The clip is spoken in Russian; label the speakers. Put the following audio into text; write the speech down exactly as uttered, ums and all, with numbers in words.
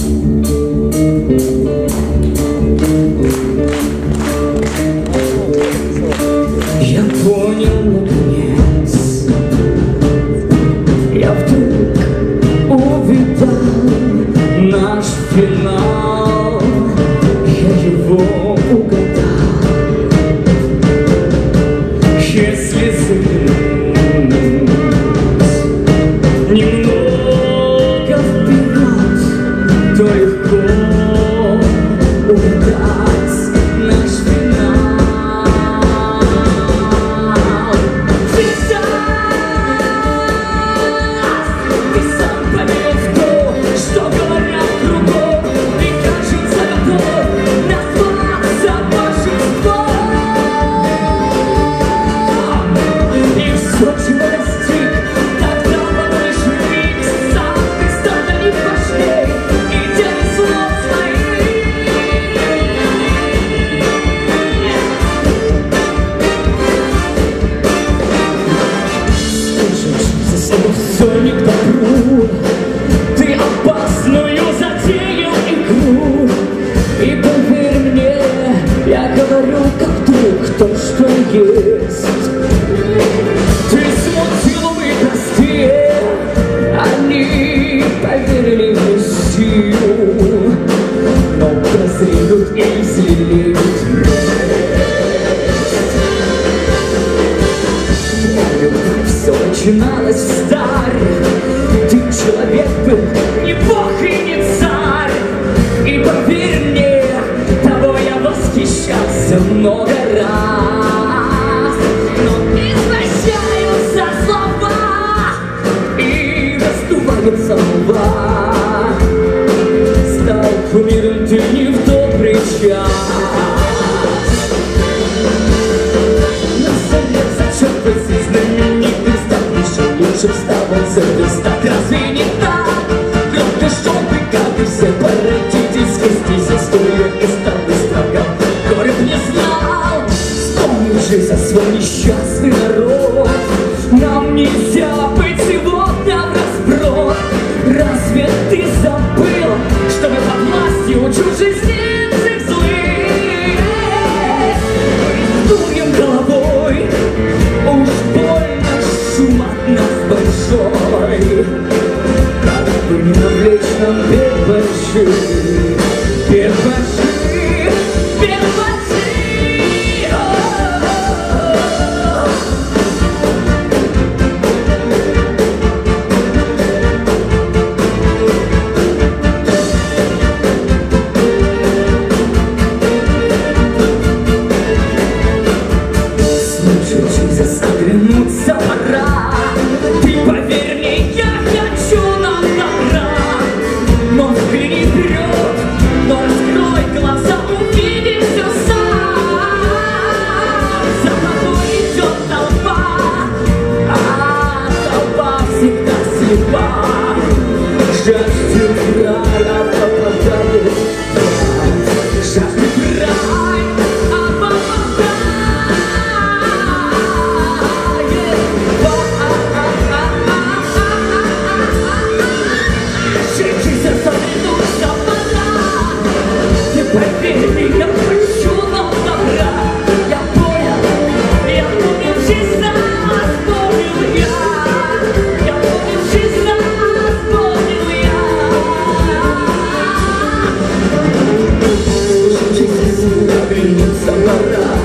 Speaker 1: Я понял наконец, я вдруг увидал наш финал, я его угадал. Если заглянуть немного вперед, то легко угадать наш финал. Все не к добру, ты опасную затеял игру. И поверь мне, я говорю как друг то, что есть. Ты смутил умы простые, они поверили в Мессию, но прозреют и взлелеют. Все начиналось встарь, ты человек был не бог и не царь. И поверь мне, тобой я восхищался много раз, но извращаются слова и раздуваются мова. Стал кумиром ты не в добрый час. Лучше стал он звездок, разве не так? Кто-то шел бы, как и все, по родительской стезе, стоя и стал быстроком. Город не знал, вспомнил же за свой несчастный народ. Нам нельзя быть сегодня врасброд. Разве ты забыл, что мы под властью чужеземцев злых? Дуем головой, уж больно шум от нас большой. Как бы не навлечь нам бед больших, бед больших, бед больших. Слушай, Jesus, оглянуться пора. Ты поверь мне, я хочу нам добра. Но взгляни вперед, но раскрой глаза, увиди все сам. За тобой идет толпа, а толпа всегда слепа. Жаждет рая, попадает в рай. Жаждет рай, а попадает. Поверь мне, я хочу нам добра. Я понял, я помню, жизнь нас понял я. Я помню, жизнь нас понял я. Жизнь оглянуться пора.